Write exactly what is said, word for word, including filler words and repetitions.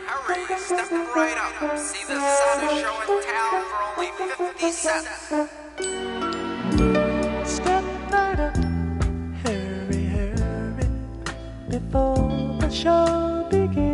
Hurry, step right up. See the saddest show in town for only fifty cents. Step right up, hurry, hurry, before the show begins.